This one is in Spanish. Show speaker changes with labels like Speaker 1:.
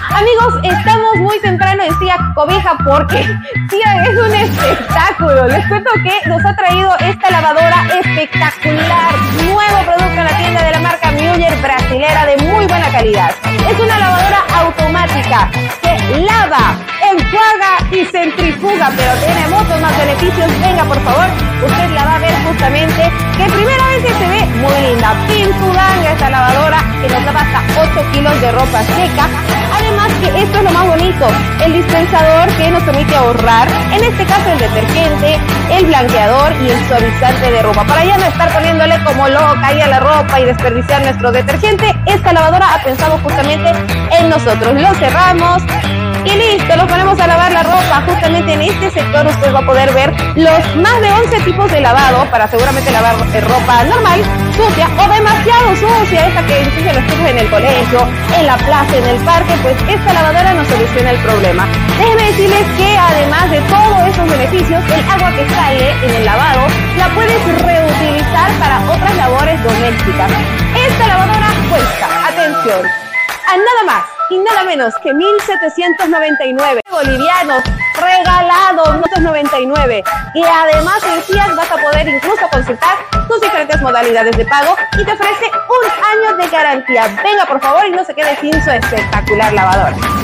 Speaker 1: Amigos, estamos muy temprano en Cia Cobija porque Cia es un espectáculo. Les cuento que nos ha traído esta lavadora espectacular, nuevo producto en la tienda de la marca Müller brasilera de muy buena calidad. Es una lavadora automática que lava, enjuaga y centrifuga, pero tiene muchos más beneficios. Venga, por favor, usted la va a ver justamente, que primeramente se ve muy linda, pintudanga esta lavadora, que nos lava hasta 8 kilos de ropa seca. Además que esto es lo más bonito, el dispensador que nos permite ahorrar, en este caso el detergente, el blanqueador y el suavizante de ropa, para ya no estar poniéndole como loca ahí a la ropa y desperdiciar nuestro detergente. Esta lavadora ha pensado justamente en nosotros. Lo cerramos y listo, lo ponemos a lavar la ropa. Justamente en este sector usted va a poder ver los más de 11 tipos de lavado para seguramente lavar ropa normal, sucia o demasiado sucia, esta que ensucia los chicos en el colegio, en la plaza, en el parque. Pues esta lavadora nos soluciona el problema. Déjenme decirles que además de todos esos beneficios, el agua que sale en el lavado la puedes reutilizar para otras labores domésticas. Esta lavadora cuesta, atención, a nada más y nada menos que 1.799 bolivianos, regalados 199. Y además en Fiat vas a poder incluso consultar tus diferentes modalidades de pago y te ofrece un año de garantía. Venga, por favor, y no se quede sin su espectacular lavadora.